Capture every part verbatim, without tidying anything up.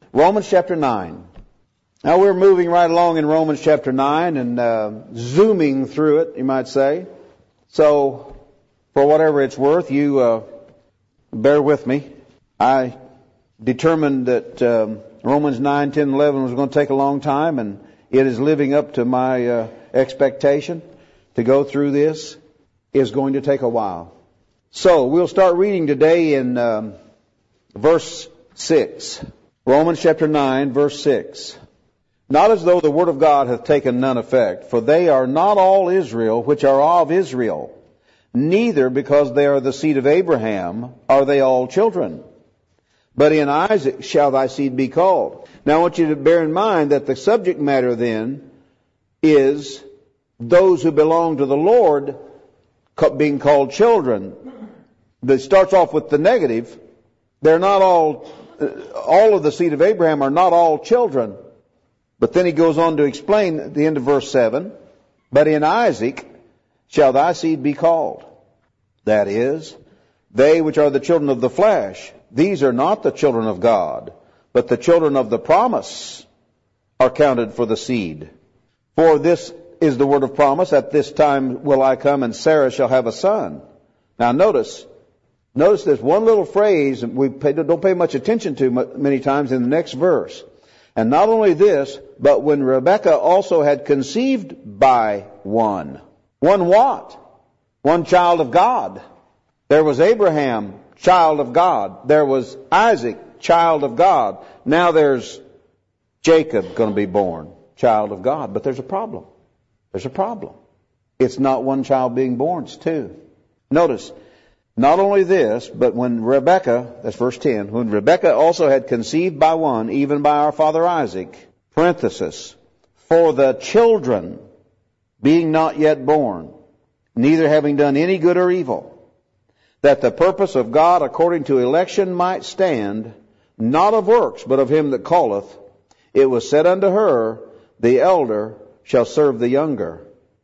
Romans chapter nine. Now we're moving right along in Romans chapter nine and uh, zooming through it, you might say. So, for whatever it's worth, you uh, bear with me. I determined that um, Romans nine, ten, eleven was going to take a long time, and it is living up to my uh, expectation. To go through this is going to take a while. So, we'll start reading today in um, verse six. Romans chapter nine, verse six. Not as though the word of God hath taken none effect, for they are not all Israel which are of Israel, neither because they are the seed of Abraham are they all children. But in Isaac shall thy seed be called. Now I want you to bear in mind that the subject matter then is those who belong to the Lord being called children. It starts off with the negative. They're not all, all of the seed of Abraham are not all children. But then he goes on to explain at the end of verse seven, but in Isaac shall thy seed be called. That is, they which are the children of the flesh, these are not the children of God, but the children of the promise are counted for the seed. For this is the word of promise, at this time will I come and Sarah shall have a son. Now notice, notice this one little phrase we pay, don't pay much attention to many times in the next verse. And not only this, but when Rebekah also had conceived by one. One what? One child of God. There was Abraham, child of God. There was Isaac, child of God. Now there's Jacob going to be born, child of God. But there's a problem. There's a problem. It's not one child being born, it's two. Notice, not only this, but when Rebekah, that's verse ten, when Rebekah also had conceived by one, even by our father Isaac, parenthesis, for the children being not yet born, neither having done any good or evil, that the purpose of God according to election might stand, not of works, but of him that calleth, it was said unto her, the elder shall serve the younger.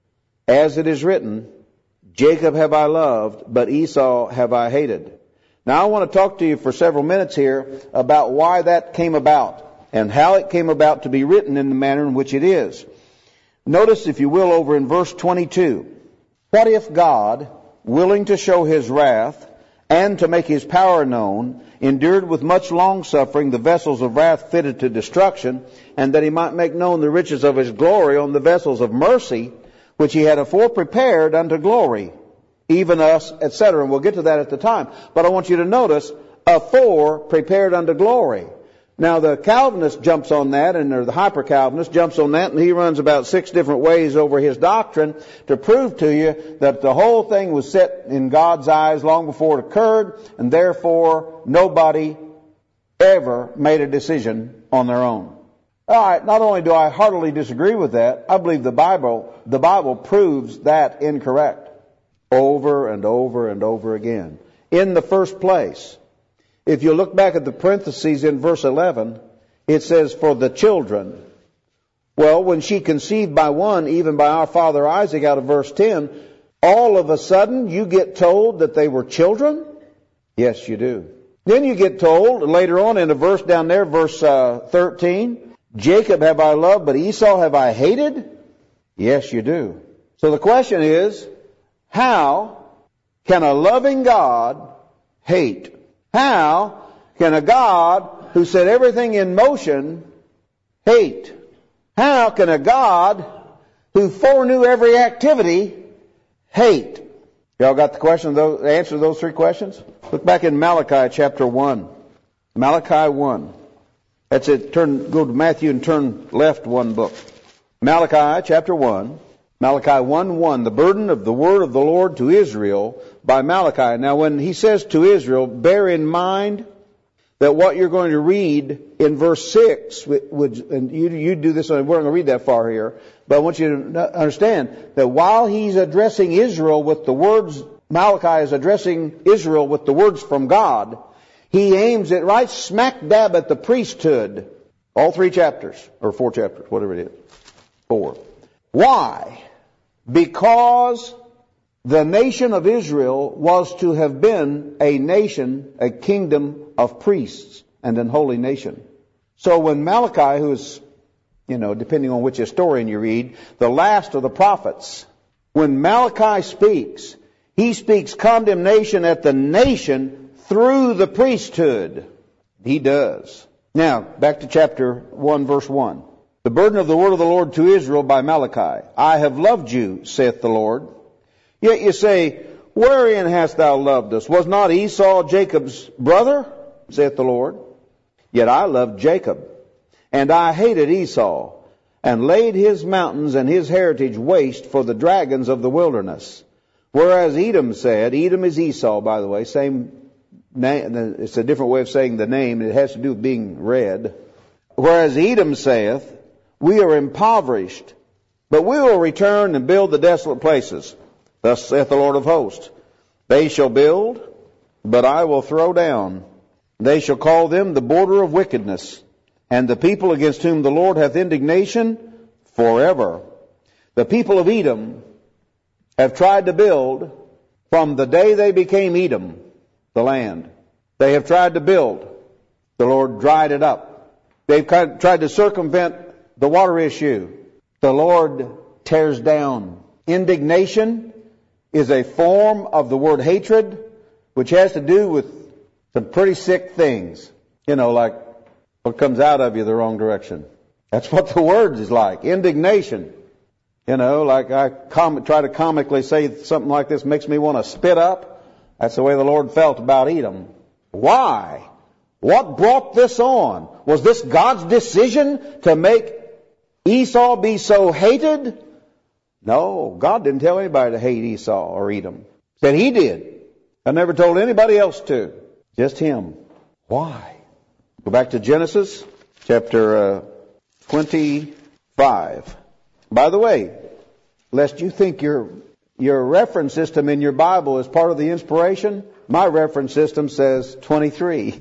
As it is written, Jacob have I loved, but Esau have I hated. Now I want to talk to you for several minutes here about why that came about and how it came about to be written in the manner in which it is. Notice, if you will, over in verse twenty-two. What if God, willing to show his wrath and to make his power known, endured with much longsuffering the vessels of wrath fitted to destruction, and that he might make known the riches of his glory on the vessels of mercy, which he had afore prepared unto glory, even us, et cetera. And we'll get to that at the time. But I want you to notice, afore prepared unto glory. Now the Calvinist jumps on that, and or the Hyper-Calvinist jumps on that, and he runs about six different ways over his doctrine to prove to you that the whole thing was set in God's eyes long before it occurred, and therefore nobody ever made a decision on their own. All right, not only do I heartily disagree with that, I believe the Bible, the Bible proves that incorrect over and over and over again. In the first place, if you look back at the parentheses in verse eleven, it says, for the children. Well, when she conceived by one, even by our father Isaac, out of verse ten, all of a sudden you get told that they were children? Yes, you do. Then you get told later on in a verse down there, verse uh, thirteen, Jacob have I loved, but Esau have I hated? Yes, you do. So the question is, how can a loving God hate? How can a God who set everything in motion hate? How can a God who foreknew every activity hate? Y'all got the question, the answer to those three questions? Look back in Malachi chapter one. Malachi one. That's it. Turn, go to Matthew and turn left one book. Malachi chapter one. Malachi one one. The burden of the word of the Lord to Israel by Malachi. Now when he says to Israel, bear in mind that what you're going to read in verse six, would, and you, you do this, we're not going to read that far here, but I want you to understand that while he's addressing Israel with the words, Malachi is addressing Israel with the words from God, he aims it right smack dab at the priesthood. All three chapters, or four chapters, whatever it is. Four. Why? Because the nation of Israel was to have been a nation, a kingdom of priests and an holy nation. So when Malachi, who is, you know, depending on which historian you read, the last of the prophets, when Malachi speaks, he speaks condemnation at the nation through the priesthood. He does. Now, back to chapter one, verse one. The burden of the word of the Lord to Israel by Malachi. I have loved you, saith the Lord. Yet you say, wherein hast thou loved us? Was not Esau Jacob's brother? Saith the Lord. Yet I loved Jacob, and I hated Esau, and laid his mountains and his heritage waste for the dragons of the wilderness. Whereas Edom said, Edom is Esau, by the way, same name, it's a different way of saying the name, it has to do with being read. Whereas Edom saith, we are impoverished, but we will return and build the desolate places. Thus saith the Lord of hosts, they shall build, but I will throw down. They shall call them the border of wickedness, and the people against whom the Lord hath indignation forever. The people of Edom have tried to build from the day they became Edom, the land. They have tried to build. The Lord dried it up. They've tried to circumvent the water issue. The Lord tears down. Indignation is a form of the word hatred, which has to do with some pretty sick things. You know, like what comes out of you the wrong direction. That's what the word is like. Indignation. You know, like I com- try to comically say something like this makes me want to spit up. That's the way the Lord felt about Edom. Why? What brought this on? Was this God's decision to make Esau be so hated? No, God didn't tell anybody to hate Esau or Edom. Said he did. I never told anybody else to. Just him. Why? Go back to Genesis chapter uh, twenty-five. By the way, lest you think your your reference system in your Bible is part of the inspiration, my reference system says twenty-three.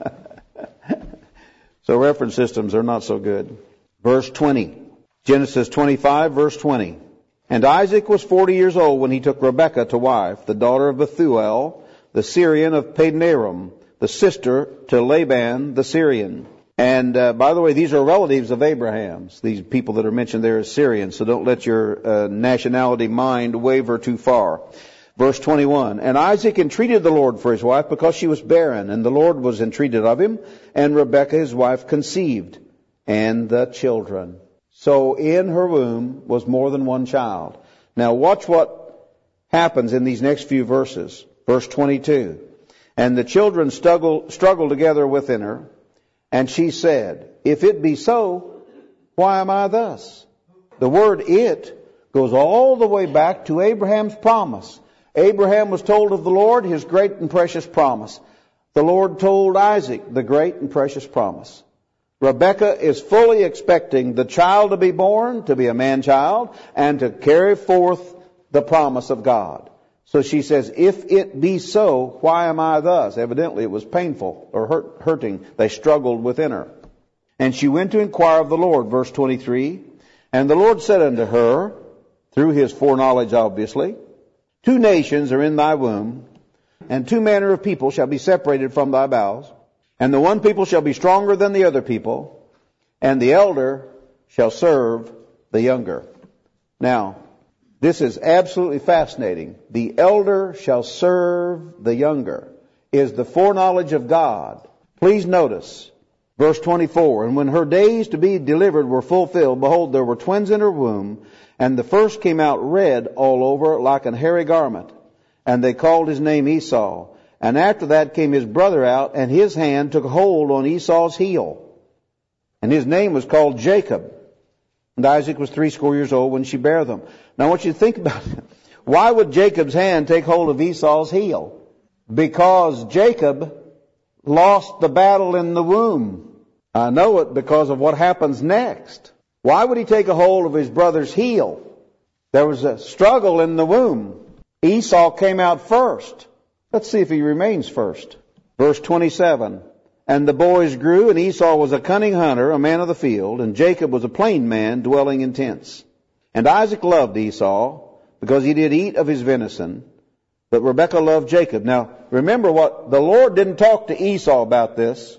So reference systems are not so good. Verse twenty. Genesis twenty-five, verse twenty. And Isaac was forty years old when he took Rebekah to wife, the daughter of Bethuel, the Syrian of Padanaram, the sister to Laban the Syrian. And uh, by the way, these are relatives of Abraham's. These people that are mentioned there are Syrians, so don't let your uh, nationality mind waver too far. Verse twenty-one, and Isaac entreated the Lord for his wife because she was barren, and the Lord was entreated of him, and Rebekah his wife conceived, and the children. So in her womb was more than one child. Now watch what happens in these next few verses. Verse twenty-two, and the children struggle, struggled together within her, and she said, if it be so, why am I thus? The word it goes all the way back to Abraham's promise. Abraham was told of the Lord his great and precious promise. The Lord told Isaac the great and precious promise. Rebekah is fully expecting the child to be born, to be a man-child, and to carry forth the promise of God. So she says, if it be so, why am I thus? Evidently it was painful or hurt, hurting. They struggled within her. And she went to inquire of the Lord, verse twenty-three. And the Lord said unto her, through his foreknowledge obviously, two nations are in thy womb, and two manner of people shall be separated from thy bowels. And the one people shall be stronger than the other people, and the elder shall serve the younger. Now, this is absolutely fascinating. The elder shall serve the younger is the foreknowledge of God. Please notice, verse twenty-four, and when her days to be delivered were fulfilled, behold, there were twins in her womb, and the first came out red all over like an hairy garment, and they called his name Esau. And after that came his brother out, and his hand took hold on Esau's heel. And his name was called Jacob. And Isaac was threescore years old when she bare them. Now I want you to think about it. Why would Jacob's hand take hold of Esau's heel? Because Jacob lost the battle in the womb. I know it because of what happens next. Why would he take a hold of his brother's heel? There was a struggle in the womb. Esau came out first. Let's see if he remains first. Verse twenty-seven. And the boys grew, and Esau was a cunning hunter, a man of the field, and Jacob was a plain man, dwelling in tents. And Isaac loved Esau, because he did eat of his venison, but Rebekah loved Jacob. Now, remember what, the Lord didn't talk to Esau about this.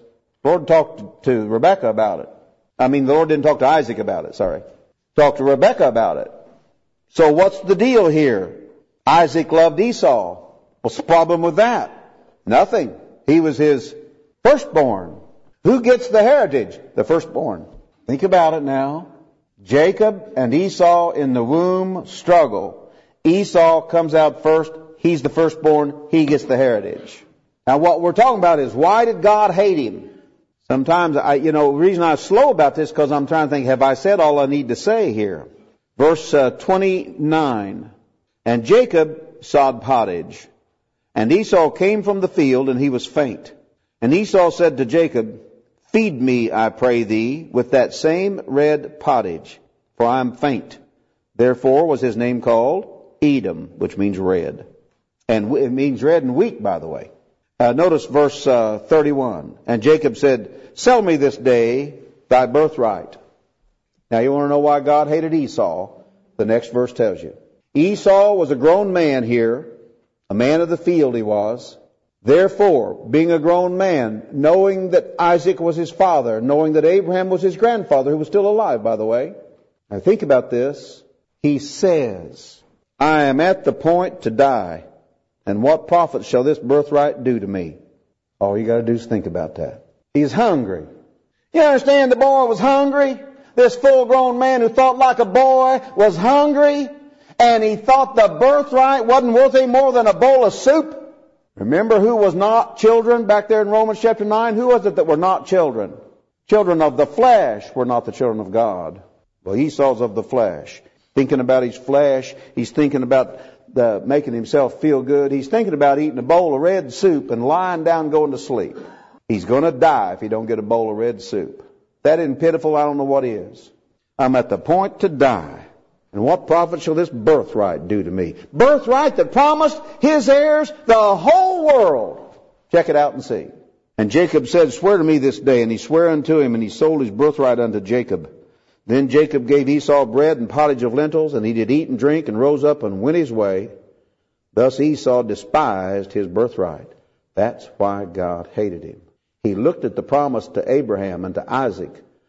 The Lord talked to Rebekah about it. I mean, the Lord didn't talk to Isaac about it, sorry. Talked to Rebekah about it. So what's the deal here? Isaac loved Esau. What's the problem with that? Nothing. He was his firstborn. Who gets the heritage? The firstborn. Think about it now. Jacob and Esau in the womb struggle. Esau comes out first. He's the firstborn. He gets the heritage. Now what we're talking about is, why did God hate him? Sometimes, I, you know, the reason I'm slow about this is because I'm trying to think, have I said all I need to say here? Verse uh, twenty-nine. And Jacob sowed pottage. And Esau came from the field, and he was faint. And Esau said to Jacob, Feed me, I pray thee, with that same red pottage, for I am faint. Therefore was his name called Edom, which means red. And it means red and weak, by the way. Uh, notice verse uh, thirty-one. And Jacob said, Sell me this day thy birthright. Now you want to know why God hated Esau? The next verse tells you. Esau was a grown man here, a man of the field he was. Therefore, being a grown man, knowing that Isaac was his father, knowing that Abraham was his grandfather, who was still alive, by the way. Now think about this. He says, I am at the point to die, and what profit shall this birthright do to me? All you got to do is think about that. He's hungry. You understand, the boy was hungry? This full-grown man who thought like a boy was hungry, and he thought the birthright wasn't worth any more than a bowl of soup. Remember who was not children back there in Romans chapter nine? Who was it that were not children? Children of the flesh were not the children of God. Well, Esau's of the flesh. Thinking about his flesh. He's thinking about the, making himself feel good. He's thinking about eating a bowl of red soup and lying down going to sleep. He's going to die if he don't get a bowl of red soup. That isn't pitiful. I don't know what is. I'm at the point to die. And what profit shall this birthright do to me? Birthright that promised his heirs the whole world. Check it out and see. And Jacob said, Swear to me this day. And he sware unto him, and he sold his birthright unto Jacob. Then Jacob gave Esau bread and pottage of lentils, and he did eat and drink, and rose up and went his way. Thus Esau despised his birthright. That's why God hated him. He looked at the promise to Abraham and to Isaac,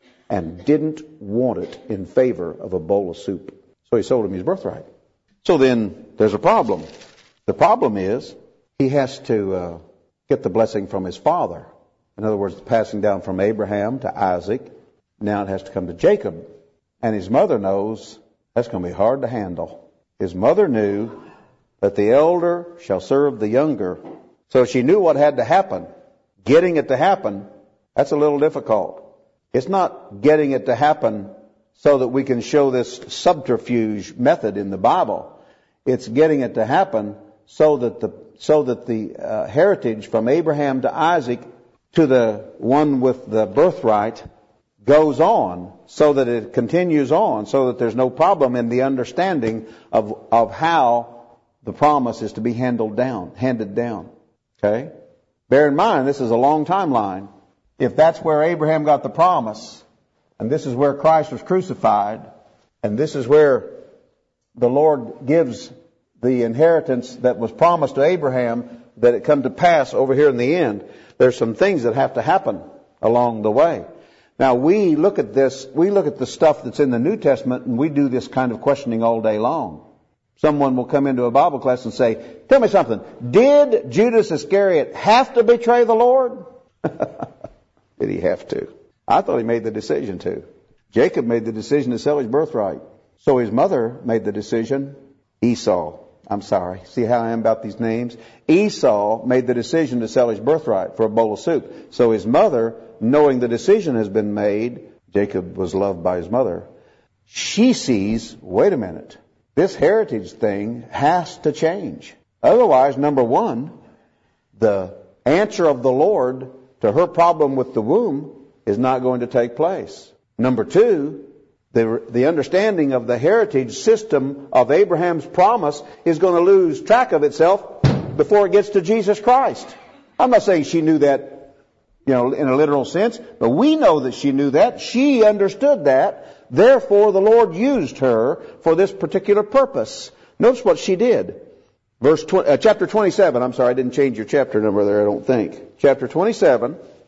and didn't want it in favor of a bowl of soup. So he sold him his birthright. So then there's a problem. The problem is he has to uh, get the blessing from his father. In other words, passing down from Abraham to Isaac. Now it has to come to Jacob. And his mother knows that's going to be hard to handle. His mother knew that the elder shall serve the younger. So she knew what had to happen. Getting it to happen, that's a little difficult. It's not getting it to happen so that we can show this subterfuge method in the Bible. It's getting it to happen so that the so that the uh, heritage from Abraham to Isaac to the one with the birthright goes on, so that it continues on, so that there's no problem in the understanding of of how the promise is to be handled down, handed down. Okay? Bear in mind, this is a long timeline. If that's where Abraham got the promise, and this is where Christ was crucified, and this is where the Lord gives the inheritance that was promised to Abraham, that it come to pass over here in the end, there's some things that have to happen along the way. Now we look at this, we look at the stuff that's in the New Testament, and we do this kind of questioning all day long. Someone will come into a Bible class and say, tell me something, did Judas Iscariot have to betray the Lord? Did he have to? I thought he made the decision to. Jacob made the decision to sell his birthright. So his mother made the decision. Esau. I'm sorry. See how I am about these names? Esau made the decision to sell his birthright for a bowl of soup. So his mother, knowing the decision has been made, Jacob was loved by his mother. She sees, wait a minute, this heritage thing has to change. Otherwise, number one, the answer of the Lord to her problem with the womb is not going to take place. Number two, the, the understanding of the heritage system of Abraham's promise is going to lose track of itself before it gets to Jesus Christ. I'm not saying she knew that, you know, in a literal sense, but we know that she knew that. She understood that. Therefore, the Lord used her for this particular purpose. Notice what she did. Verse tw- uh, chapter twenty-seven. I'm sorry, I didn't change your chapter number there, I don't think. Chapter twenty-seven,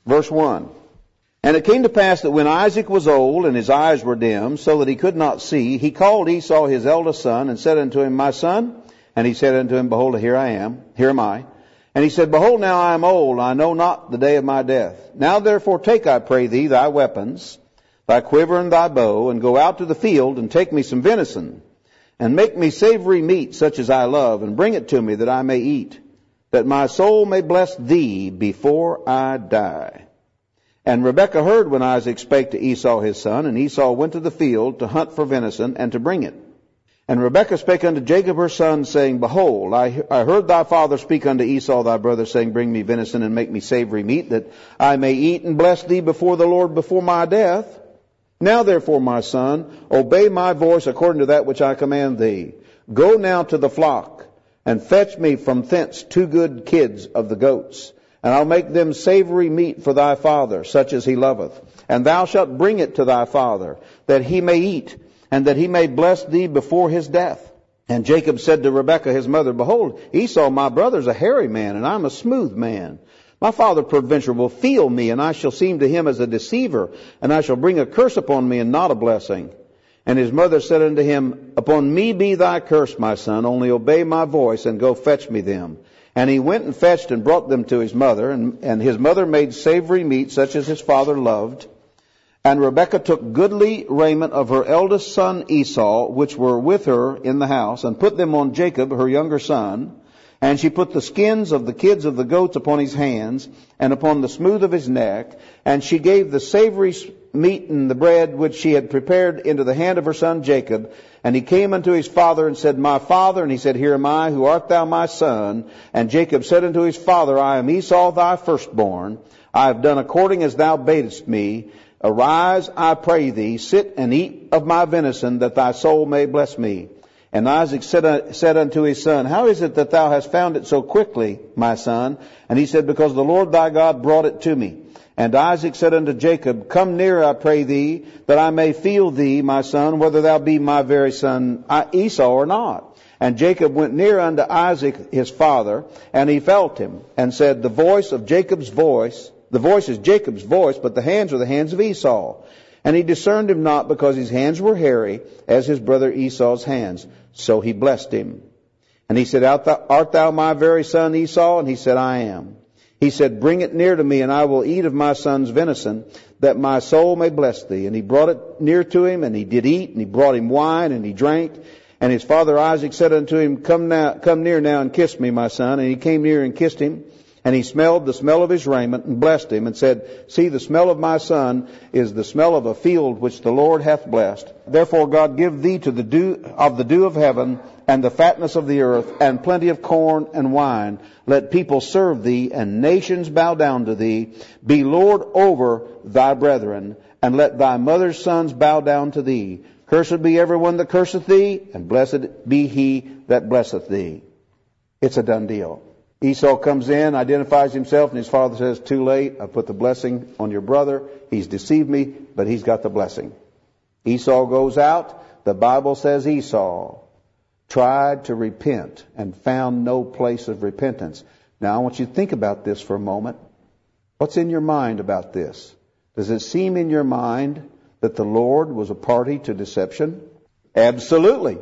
Verse one. And it came to pass that when Isaac was old and his eyes were dim, so that he could not see, he called Esau his eldest son and said unto him, My son. And he said unto him, Behold, here I am, here am I. And he said, Behold, now I am old, I know not the day of my death. Now therefore take, I pray thee, thy weapons, thy quiver and thy bow, and go out to the field, and take me some venison, and make me savory meat such as I love, and bring it to me that I may eat, that my soul may bless thee before I die. And Rebekah heard when Isaac spake to Esau his son, and Esau went to the field to hunt for venison, and to bring it. And Rebekah spake unto Jacob her son, saying, Behold, I, I heard thy father speak unto Esau thy brother, saying, Bring me venison, and make me savory meat, that I may eat and bless thee before the Lord before my death. Now therefore, my son, obey my voice according to that which I command thee. Go now to the flock, and fetch me from thence two good kids of the goats, and I'll make them savory meat for thy father, such as he loveth. And thou shalt bring it to thy father, that he may eat, and that he may bless thee before his death. And Jacob said to Rebekah his mother, Behold, Esau my brother is a hairy man, and I'm a smooth man. My father peradventure will feel me, and I shall seem to him as a deceiver, and I shall bring a curse upon me, and not a blessing. And his mother said unto him, Upon me be thy curse, my son, only obey my voice, and go fetch me them. And he went and fetched and brought them to his mother, and, and his mother made savory meat, such as his father loved. And Rebekah took goodly raiment of her eldest son Esau, which were with her in the house, and put them on Jacob, her younger son. And she put the skins of the kids of the goats upon his hands, and upon the smooth of his neck. And she gave the savory meat and the bread which she had prepared into the hand of her son Jacob. And he came unto his father and said, My father. And he said, Here am I, who art thou my son? And Jacob said unto his father, I am Esau thy firstborn. I have done according as thou badest me. Arise, I pray thee, sit and eat of my venison, that thy soul may bless me. And Isaac said, said unto his son, How is it that thou hast found it so quickly, my son? And he said, Because the Lord thy God brought it to me. And Isaac said unto Jacob, Come near, I pray thee, that I may feel thee, my son, whether thou be my very son Esau or not. And Jacob went near unto Isaac his father, and he felt him, and said, The voice of Jacob's voice, the voice is Jacob's voice, but the hands are the hands of Esau. And he discerned him not, because his hands were hairy, as his brother Esau's hands. So he blessed him. And he said, Art thou, art thou my very son Esau? And he said, I am. He said, Bring it near to me, and I will eat of my son's venison, that my soul may bless thee. And he brought it near to him, and he did eat, and he brought him wine, and he drank. And his father Isaac said unto him, Come now, come near now and kiss me, my son. And he came near and kissed him. And he smelled the smell of his raiment, and blessed him, and said, See, the smell of my son is the smell of a field which the Lord hath blessed. Therefore God give thee to the dew of the dew of heaven, and the fatness of the earth, and plenty of corn and wine. Let people serve thee, and nations bow down to thee. Be Lord over thy brethren, and let thy mother's sons bow down to thee. Cursed be everyone that curseth thee, and blessed be he that blesseth thee. It's a done deal. Esau comes in, identifies himself, and his father says, Too late, I put the blessing on your brother. He's deceived me, but he's got the blessing. Esau goes out. The Bible says Esau tried to repent and found no place of repentance. Now I want you to think about this for a moment. What's in your mind about this? Does it seem in your mind that the Lord was a party to deception? Absolutely.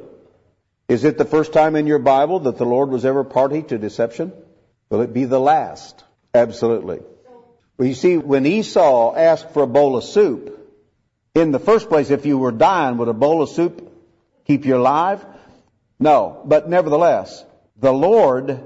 Is it the first time in your Bible that the Lord was ever party to deception? Will it be the last? Absolutely. Well, you see, when Esau asked for a bowl of soup, in the first place, if you were dying, would a bowl of soup keep you alive? No. But nevertheless, the Lord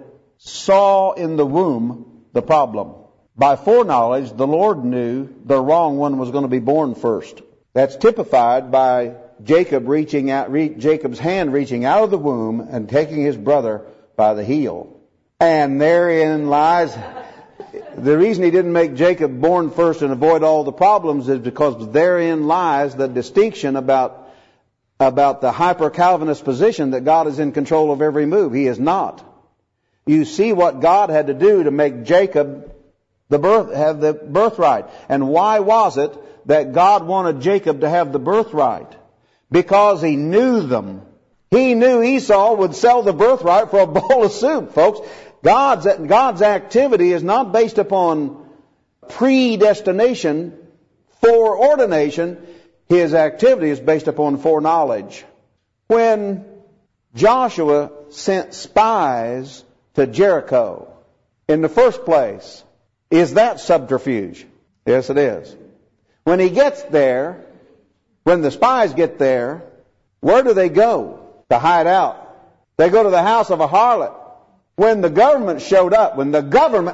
saw in the womb the problem. By foreknowledge, the Lord knew the wrong one was going to be born first. That's typified by Jacob reaching out, re- Jacob's hand reaching out of the womb and taking his brother by the heel. And therein lies, the reason he didn't make Jacob born first and avoid all the problems is because therein lies the distinction about, about the hyper-Calvinist position that God is in control of every move. He is not. You see what God had to do to make Jacob the birth, have the birthright. And why was it that God wanted Jacob to have the birthright? Because he knew them. He knew Esau would sell the birthright for a bowl of soup, folks. God's, God's activity is not based upon predestination, foreordination. His activity is based upon foreknowledge. When Joshua sent spies to Jericho, in the first place, is that subterfuge? Yes, it is. When he gets there, when the spies get there, where do they go to hide out? They go to the house of a harlot. When the government showed up, when the government,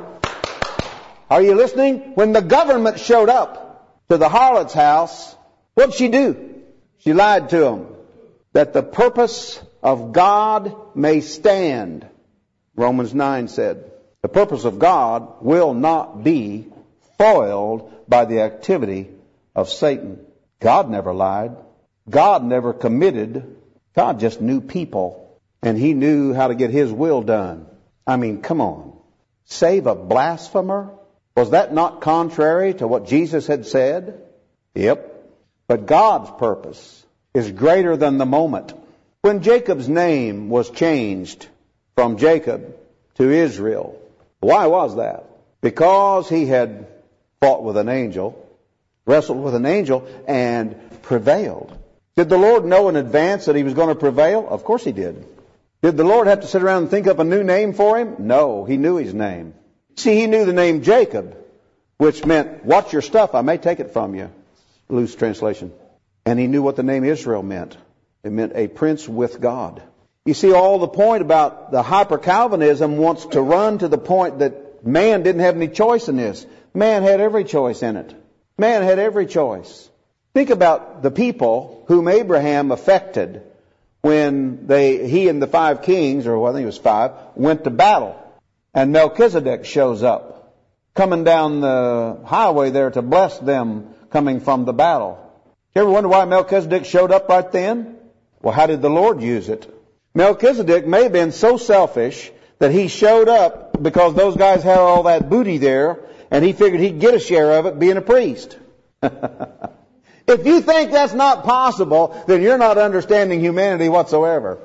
are you listening? When the government showed up to the harlot's house, what did she do? She lied to them that the purpose of God may stand. Romans nine said, the purpose of God will not be foiled by the activity of Satan. God never lied. God never committed. God just knew people, and He knew how to get His will done. I mean, come on. Save a blasphemer? Was that not contrary to what Jesus had said? Yep. But God's purpose is greater than the moment. When Jacob's name was changed from Jacob to Israel, why was that? Because he had fought with an angel, wrestled with an angel, and prevailed. Did the Lord know in advance that he was going to prevail? Of course he did. Did the Lord have to sit around and think up a new name for him? No, he knew his name. See, he knew the name Jacob, which meant, watch your stuff, I may take it from you. Loose translation. And he knew what the name Israel meant. It meant a prince with God. You see, all the point about the hyper-Calvinism wants to run to the point that man didn't have any choice in this. Man had every choice in it. Man had every choice. Think about the people whom Abraham affected when they, he and the five kings, or I think it was five, went to battle. And Melchizedek shows up, coming down the highway there to bless them coming from the battle. You ever wonder why Melchizedek showed up right then? Well, how did the Lord use it? Melchizedek may have been so selfish that he showed up because those guys had all that booty there, and he figured he'd get a share of it being a priest. If you think that's not possible, then you're not understanding humanity whatsoever.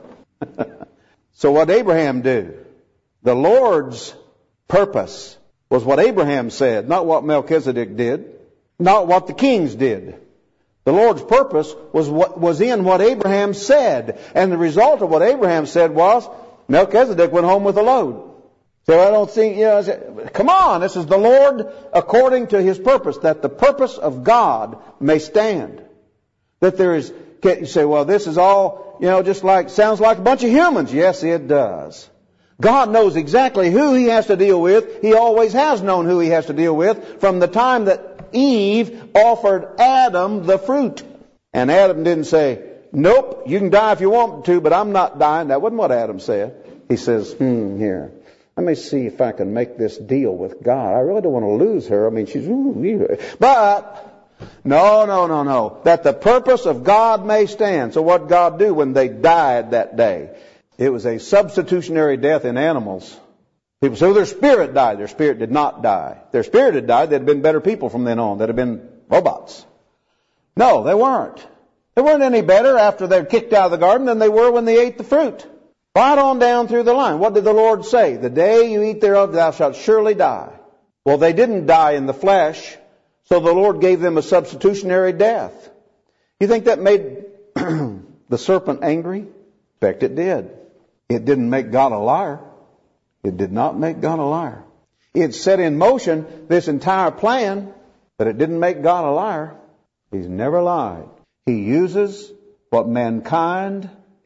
So what did Abraham do? The Lord's purpose was what Abraham said, not what Melchizedek did, not what the kings did. The Lord's purpose was what was in what Abraham said. And the result of what Abraham said was Melchizedek went home with a load. So I don't think, you know, come on, this is the Lord according to His purpose, that the purpose of God may stand. That there is, you say, well, this is all, you know, just like, sounds like a bunch of humans. Yes, it does. God knows exactly who He has to deal with. He always has known who He has to deal with from the time that Eve offered Adam the fruit. And Adam didn't say, nope, you can die if you want to, but I'm not dying. That wasn't what Adam said. He says, hmm, here, let me see if I can make this deal with God. I really don't want to lose her. I mean, she's, ooh, but no, no, no, no. That the purpose of God may stand. So what did God do when they died that day? It was a substitutionary death in animals. People say, oh, their spirit died. Their spirit did not die. If their spirit had died, they'd have been better people from then on. They'd have been robots. No, they weren't. They weren't any better after they were kicked out of the garden than they were when they ate the fruit. Right on down through the line. What did the Lord say? The day you eat thereof, thou shalt surely die. Well, they didn't die in the flesh, so the Lord gave them a substitutionary death. You think that made the serpent angry? In fact, it did. It didn't make God a liar. It did not make God a liar. It set in motion this entire plan, but it didn't make God a liar. He's never lied. He uses what mankind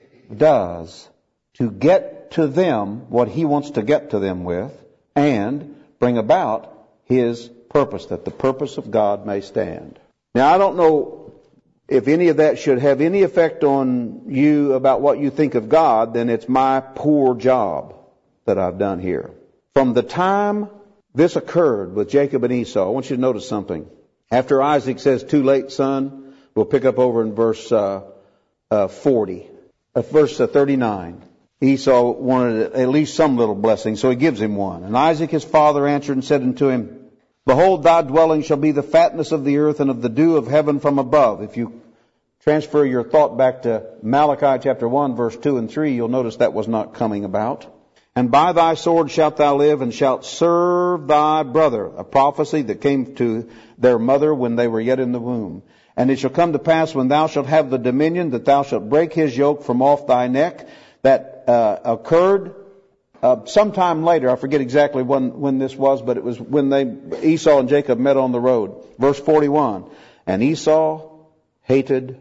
does to get to them what He wants to get to them with and bring about His purpose, that the purpose of God may stand. Now, I don't know if any of that should have any effect on you about what you think of God, then it's my poor job that I've done here. From the time this occurred with Jacob and Esau, I want you to notice something. After Isaac says, too late, son, we'll pick up over in verse uh, uh, forty, uh, verse uh, thirty-nine. Esau wanted at least some little blessing, so he gives him one. And Isaac his father answered and said unto him, behold, thy dwelling shall be the fatness of the earth and of the dew of heaven from above. If you transfer your thought back to Malachi chapter one, verse two and three, you'll notice that was not coming about. And by thy sword shalt thou live, and shalt serve thy brother. A prophecy that came to their mother when they were yet in the womb. And it shall come to pass, when thou shalt have the dominion, that thou shalt break his yoke from off thy neck. That uh, occurred uh, sometime later. I forget exactly when, when this was, but it was when they Esau and Jacob met on the road. Verse forty-one. And Esau hated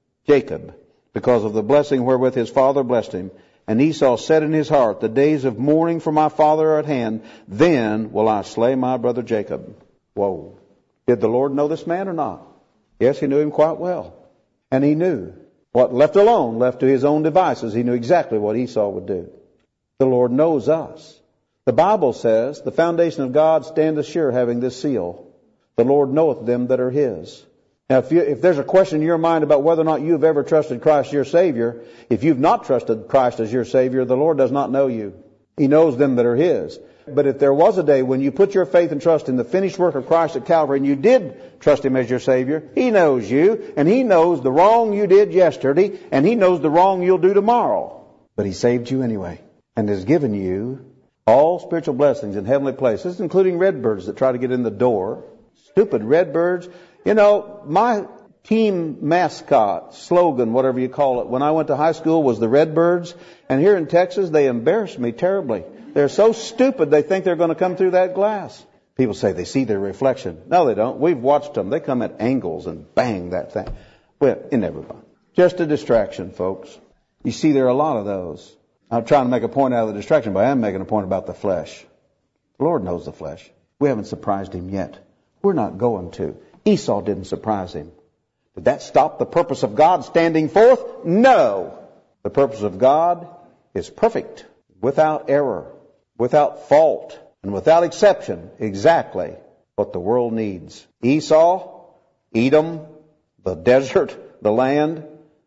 Jacob because of the blessing wherewith his father blessed him. And Esau said in his heart, the days of mourning for my father are at hand. Then will I slay my brother Jacob. Whoa. Did the Lord know this man or not? Yes, he knew him quite well. And he knew what, left alone, left to his own devices, he knew exactly what Esau would do. The Lord knows us. The Bible says, the foundation of God standeth sure, having this seal. The Lord knoweth them that are his. Now, if, you, if there's a question in your mind about whether or not you've ever trusted Christ your Savior, if you've not trusted Christ as your Savior, the Lord does not know you. He knows them that are his. But if there was a day when you put your faith and trust in the finished work of Christ at Calvary and you did trust him as your Savior, he knows you, and he knows the wrong you did yesterday, and he knows the wrong you'll do tomorrow. But he saved you anyway, and has given you all spiritual blessings in heavenly places, including redbirds that try to get in the door. Stupid redbirds. You know, my team mascot, slogan, whatever you call it, when I went to high school was the Redbirds. And here in Texas, they embarrassed me terribly. They're so stupid, they think they're going to come through that glass. People say they see their reflection. No, they don't. We've watched them. They come at angles and bang that thing. Well, it never fun. Just a distraction, folks. You see, there are a lot of those. I'm trying to make a point out of the distraction, but I am making a point about the flesh. The Lord knows the flesh. We haven't surprised him yet. We're not going to. Esau didn't surprise him. Did that stop the purpose of God standing forth? No. The purpose of God is perfect, without error, without fault, and without exception, exactly what the world needs. Esau, Edom, the desert, the land,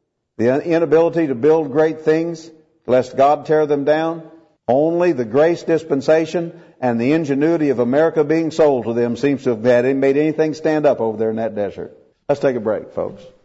the inability to build great things, lest God tear them down. Only the grace dispensation and the ingenuity of America being sold to them seems to have made anything stand up over there in that desert. Let's take a break, folks.